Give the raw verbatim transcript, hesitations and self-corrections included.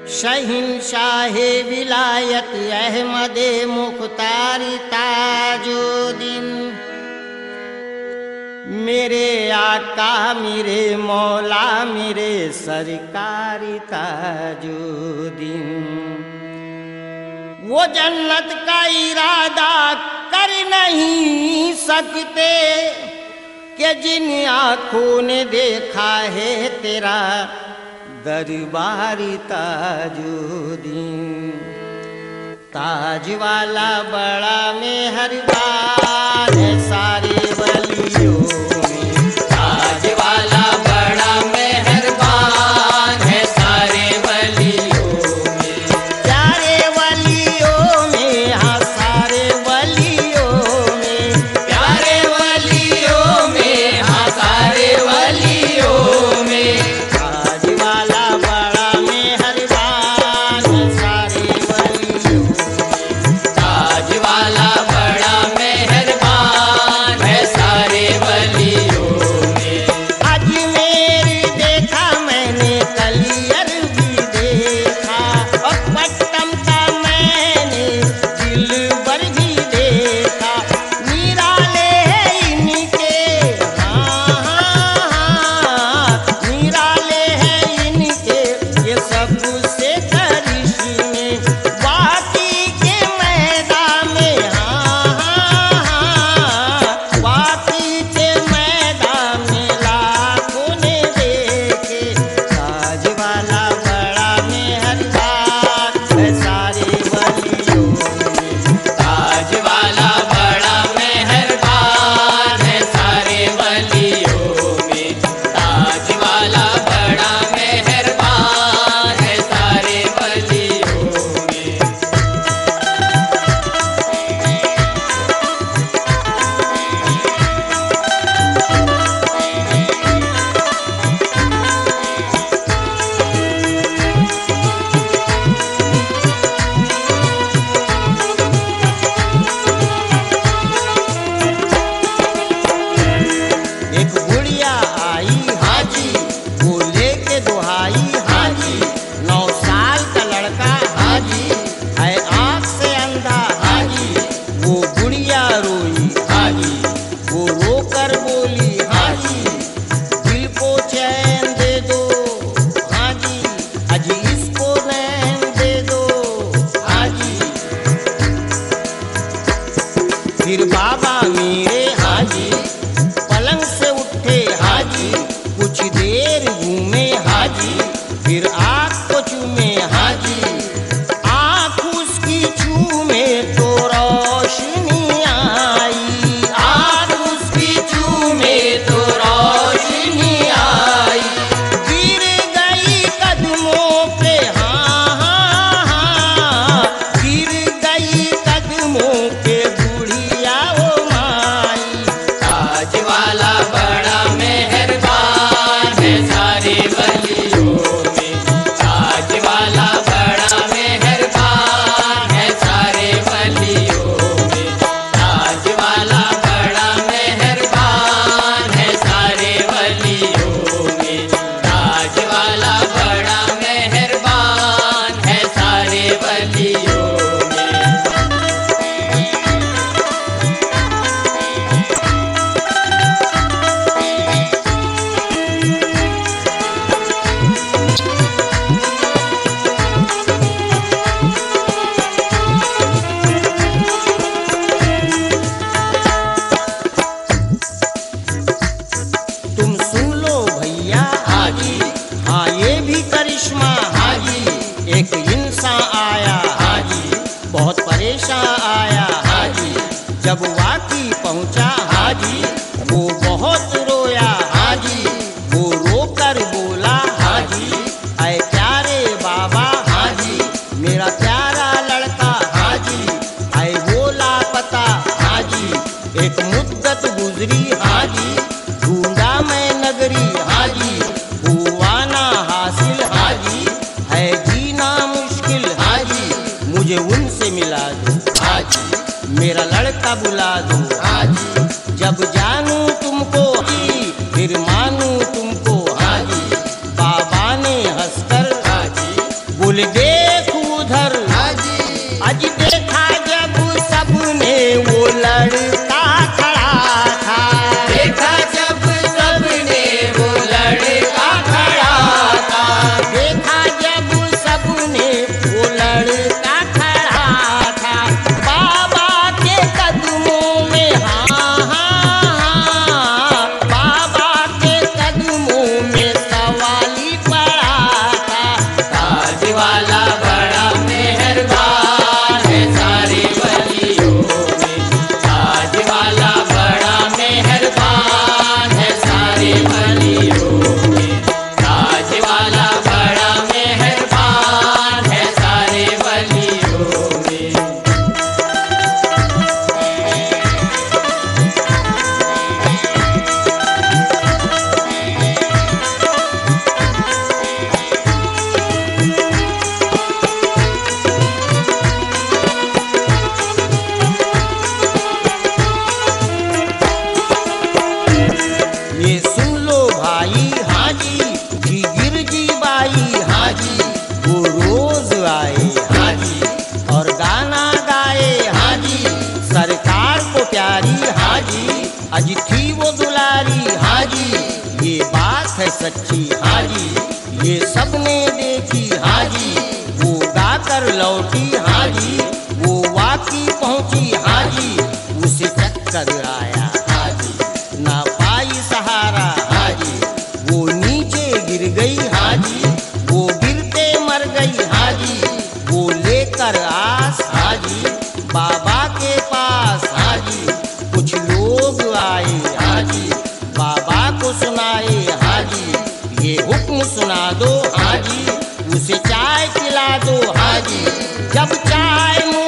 शहंशाहे विलायत अहमदे मुख्तारी ताजुद्दीन, मेरे आका मेरे मौला मेरे सरकारी ताजुद्दीन। वो जन्नत का इरादा कर नहीं सकते कि जिन आँखों ने देखा है तेरा दरबारी ताजुद्दीन। ताज वाला बड़ा मेहरबान है सारे वलियों में, ताज वाला बड़ा मेहरबान है सारे वलियों में, प्यारे वलियों में, हाँ सारे वलियों में, प्यारे वलियों में, हाँ सारे वलियों में। ताज वाला बड़ा मेहरबान है सारे वलियों में, ताज वाला बड़ा मेहरबान है सारे वलियों में। अजमेर देखा मैंने, कलियर भी देखा, और पट्टम का मैंने दिलबर भी देखा। निराले हैं इनके, हाँ हाँ हाँ, निराले हैं इनके ये सबसे करिश्मे। वाकी के मैदान में, हाँ हाँ हाँ, वाकी के मैदान में लाखों ने देखे। ताज वाला बड़ा मेहरबान है सारे वलियों में, ताज वाला बड़ा मेहरबान है सारे वलियों में, ताज वाला बड़ा मेहरबान है सारे वलियों में। एक बुढ़िया आई हाजी, वो लेके दुहाई हाजी। नौ साल का लड़का हाजी, है आँख से अंधा हाजी। वो बुढ़िया रोई हाजी, वो रोकर बोली हाजी, दिल को चैन दे दो हाजी, अजी इसको नैन दे दो हाजी। फिर बाबा मेरे हाजी पलंग से उठे हाजी, कुछ देर घूमे हाजी, फिर आँख को चूमे हाजी। आँख उसकी चूमे तो रोशनी आई, आँख उसकी चूमे तो रोशनी आई। गिर गई कदमों पे, हाँ हाँ हाँ, गिर गई कदमों पे बुढ़िया ओ माई। ताज वाला बड़ा मेहरबान है सारे वलियों में, ताज वाला बड़ा मेहरबान है सारे वलियों में, ताज वाला बड़ा मेहरबान है सारे वलियों में, ताज वाला बड़ा मेहरबान है सारे वलियों में। तुम सुन लो भैया हाजी, हाँ ये भी करिश्मा हाजी। एक इंसान आया हाजी, बहुत परेशान आया हाजी। जब वाकी पहुंचा हाजी, वो बहुत रोया हाजी। वो रोकर बोला हाजी, ऐ प्यारे बाबा हाजी, मेरा प्यारा लड़का हाजी, ऐ वो लापता हाजी। एक मुद्दत गुजरी हाजी, ढूंढा मैं नगरी हाजी, हुआ ना हासिल हाजी, है जीना मुश्किल हाजी। मुझे उनसे मिला दो हाजी, मेरा लड़का बुला दो हाजी। जब जानू तुमको हाजी, फिर मानू तुमको हाजी। बाबा ने हंसकर हाजी बोले बोले देख उधर हाजी अज देखा जब सबने वो लड़का खड़ा था। देखा जब सबने वो लड़का खड़ा था। देखा जब सबने वो लड़का खड़ा था। बाबा के कदमों में हाँ हाँ हाँ, बाबा के कदमों में सवाली पड़ा था। ताज वाला बड़ा मेहरबान है सारे वलियों में। ताज वाला बड़ा मेहरबान है सारे वलियों में। ताज वाला बड़ा मेहरबान है सारे वलियों में। ये सुन लो भाई हाजी जी गिरजी बाई हाजी, वो रोज आए हाजी और गाना गाए हाजी। सरकार को प्यारी हाजी, अज थी वो दुलारी हाजी। ये बात है सच्ची हाजी, ये सबने देखी हाजी। वो गाकर लौटी हाजी, वो वाकी पहुंची हाजी। उसे चक्कर आया हाजी, ना पाई सहारा हाजी। वो नीचे गिर गई हाजी, वो गिरते मर गई हाजी। वो लेकर आस हाजी बाबा के पास हाजी। कुछ लोग आए हाजी, बाबा को सुनाए हाजी। ये हुक्म सुना दो हाजी, उसे चाय पिला दो हाजी। जब चाय